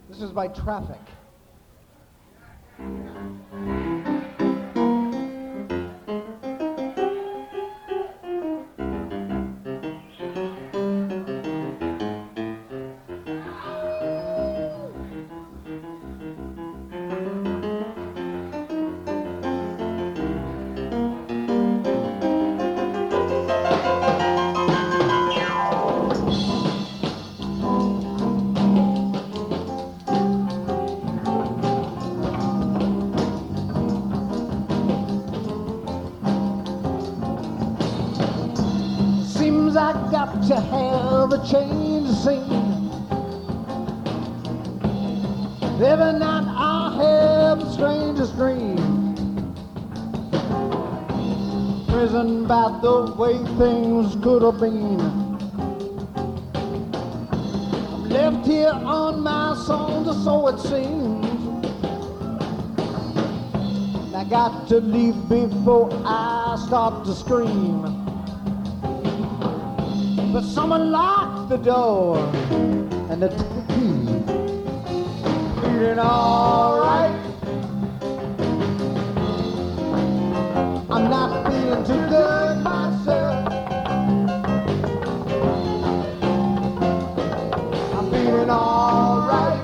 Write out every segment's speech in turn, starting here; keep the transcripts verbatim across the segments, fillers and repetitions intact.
This is by Traffic. To have a change of scene. Every night I have the strangest dream. Prison about the way things could have been. I'm left here on my own, so it seems. I got to leave before I start to scream. But someone locked the door and they took the key. Feeling alright. I'm not feeling too good myself. I'm feeling alright.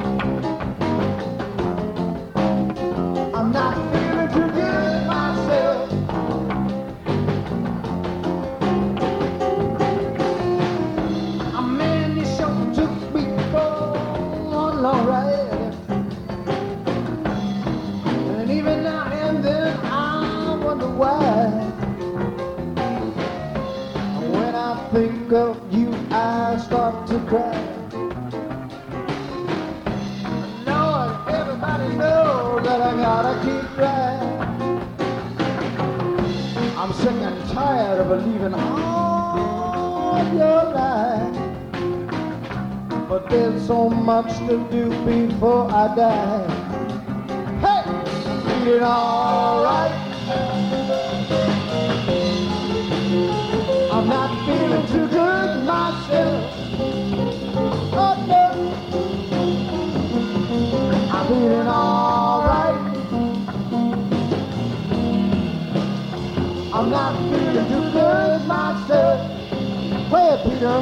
I'm not feeling too good myself. Alright, and even now and then I wonder why. When I think of you, I start to cry. Lord, everybody knows that I gotta keep trying. I'm sick and tired of believing all your lies. But there's so much to do before I die. Hey, feeling alright. I'm not feeling too good myself. Oh no, I'm feeling alright. I'm not feeling too good myself. Play it, Peter.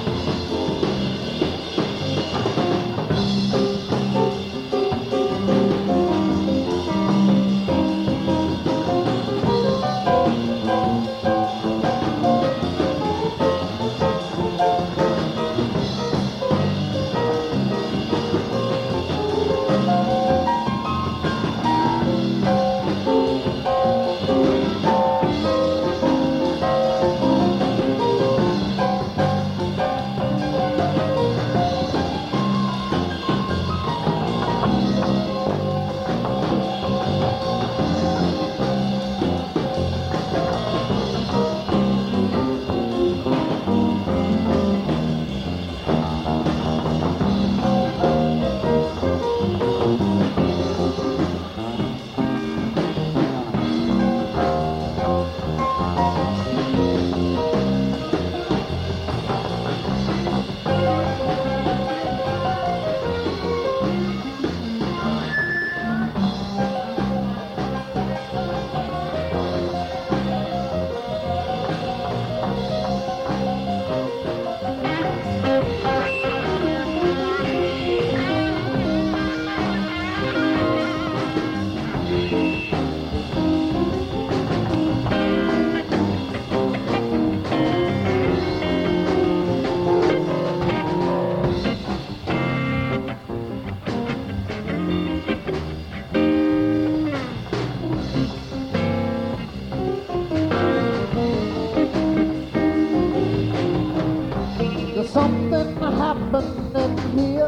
Something happening here.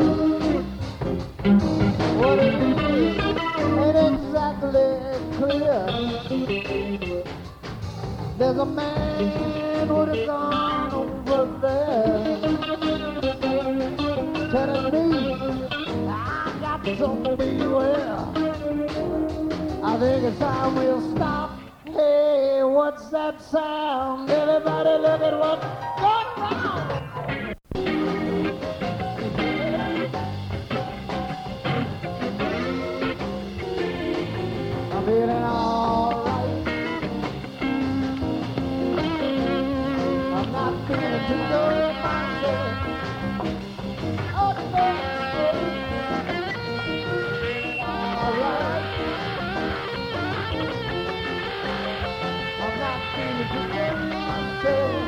What it is ain't exactly clear. There's a man with a gun over there telling me I got to beware. I think it's time we'll stop. Hey, what's that sound? Everybody look at what's going on. feeling too good myself. Oh, baby, all right. I'm not feeling too good myself.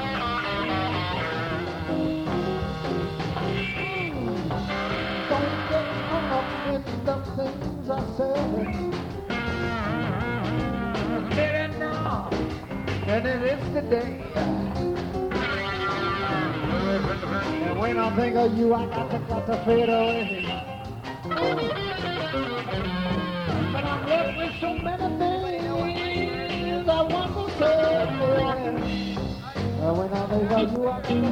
Don't get hung up in the things I said. Get it now, and it is today. And when I think of you, I got to, got to fade away. But I'm left with so many things I want to say. And when I think of you, I can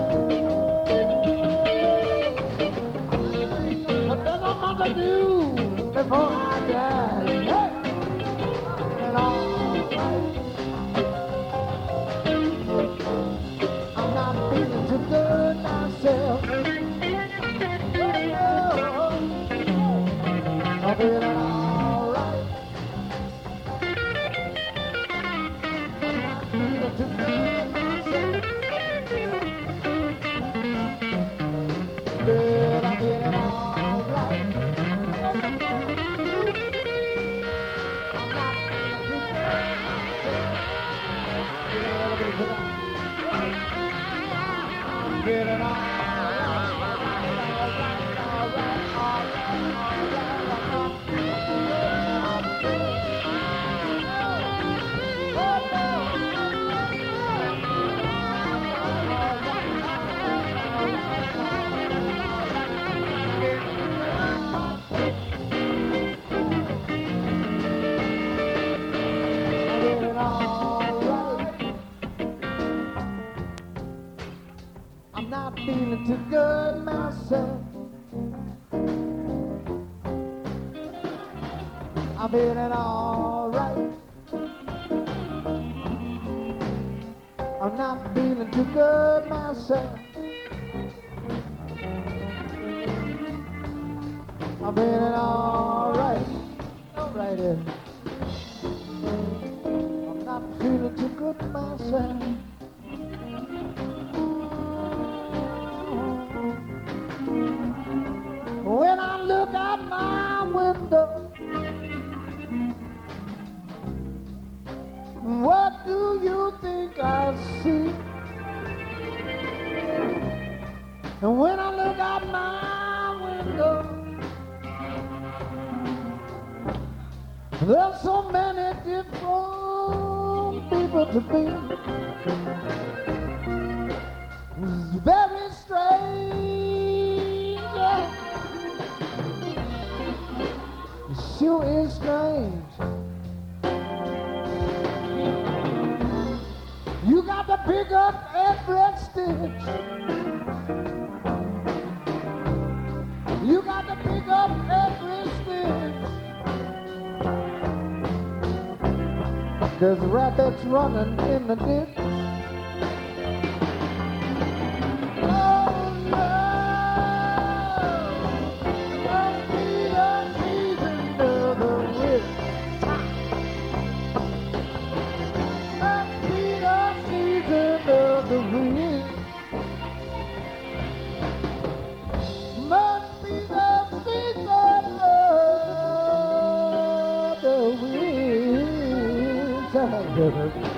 but then I'm gonna do before I die. Hey! And all right. I'm not feeling too good myself. Oh, I'm feeling all right. I'm not feeling too good myself. Good, I'm feeling all right. I'm not feeling too good myself. I'm feeling all right. I'm not feeling too good myself. I'm feeling all right. I'm not feeling too good myself. I'm feeling all right. All right, yeah. I'm not feeling too good myself. When I look out my window, what do you think I see? And when I look out my window, there's so many different people to be. It's very strange. It sure is strange. You got to pick up every stitch. You got to pick up every stitch. There's rabbits running in the ditch. Oh no! Must be the season of the witch. Must be the season of the witch. Must be the season of the witch.